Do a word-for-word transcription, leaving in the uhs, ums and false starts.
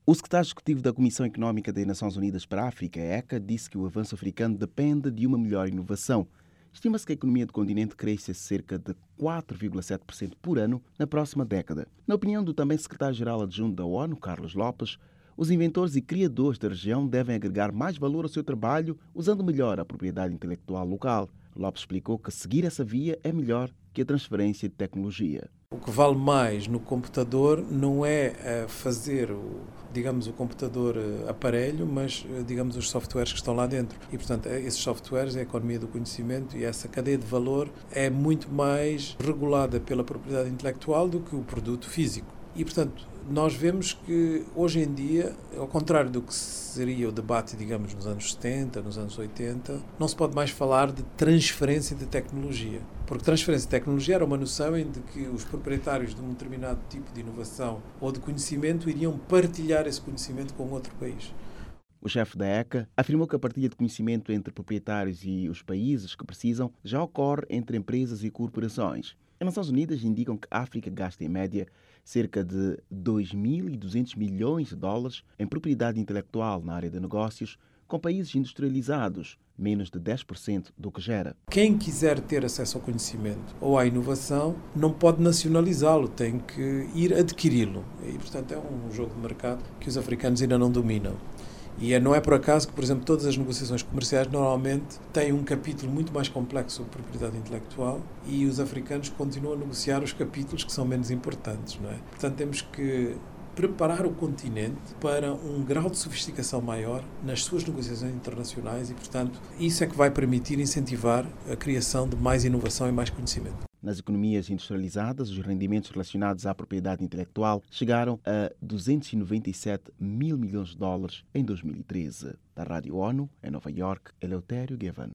O secretário executivo da Comissão Económica das Nações Unidas para a África, a ECA, disse que o avanço africano depende de uma melhor inovação. Estima-se que a economia do continente cresça cerca de quatro vírgula sete por cento por ano na próxima década. Na opinião do também secretário-geral adjunto da ONU, Carlos Lopes, os inventores e criadores da região devem agregar mais valor ao seu trabalho usando melhor a propriedade intelectual local. Lopes explicou que seguir essa via é melhor que a transferência de tecnologia. O que vale mais no computador não é fazer, o, digamos, o computador aparelho, mas, digamos, os softwares que estão lá dentro. E, portanto, esses softwares é a economia do conhecimento e essa cadeia de valor é muito mais regulada pela propriedade intelectual do que o produto físico. E, portanto, nós vemos que, hoje em dia, ao contrário do que seria o debate, digamos, nos anos setenta, nos anos oitenta, não se pode mais falar de transferência de tecnologia. Porque transferência de tecnologia era uma noção em de que os proprietários de um determinado tipo de inovação ou de conhecimento iriam partilhar esse conhecimento com outro país. O chefe da ECA afirmou que a partilha de conhecimento entre proprietários e os países que precisam já ocorre entre empresas e corporações. As Nações Unidas indicam que a África gasta, em média, cerca de dois mil e duzentos milhões de dólares em propriedade intelectual na área de negócios, com países industrializados, menos de dez por cento do que gera. Quem quiser ter acesso ao conhecimento ou à inovação não pode nacionalizá-lo, tem que ir adquiri-lo. E, portanto, é um jogo de mercado que os africanos ainda não dominam. E não é por acaso que, por exemplo, todas as negociações comerciais normalmente têm um capítulo muito mais complexo sobre propriedade intelectual e os africanos continuam a negociar os capítulos que são menos importantes, não é? Portanto, temos que preparar o continente para um grau de sofisticação maior nas suas negociações internacionais e, portanto, isso é que vai permitir incentivar a criação de mais inovação e mais conhecimento. Nas economias industrializadas, os rendimentos relacionados à propriedade intelectual chegaram a duzentos e noventa e sete mil milhões de dólares em dois mil e treze. Da Rádio ONU, em Nova York, Eleutério Gavan.